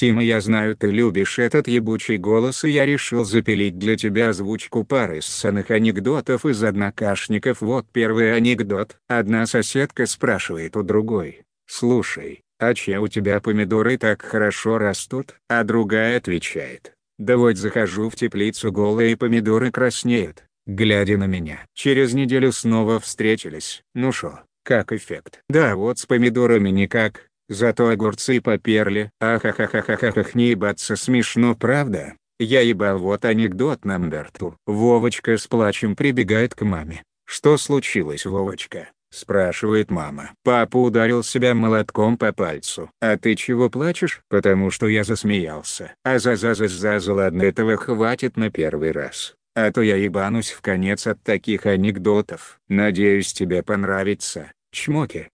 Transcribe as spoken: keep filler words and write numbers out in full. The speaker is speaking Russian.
Тима, я знаю, ты любишь этот ебучий голос, и я решил запилить для тебя озвучку пары ссаных анекдотов из однокашников. Вот первый анекдот. Одна соседка спрашивает у другой: «Слушай, а че у тебя помидоры так хорошо растут?» А другая отвечает: «Да вот захожу в теплицу голая, и помидоры краснеют», глядя на меня. Через неделю снова встретились. Ну шо, как эффект? Да вот с помидорами никак. Зато огурцы поперли. Ахахахахахах, не ебаться смешно, правда? Я ебал. Вот анекдот номер два. Вовочка с плачем прибегает к маме. «Что случилось, Вовочка?» — спрашивает мама. «Папа ударил себя молотком по пальцу». «А ты чего плачешь?» «Потому что я засмеялся». «А за за за за за ладно, этого хватит на первый раз. А то я ебанусь в конец от таких анекдотов. Надеюсь, тебе понравится. Чмоки».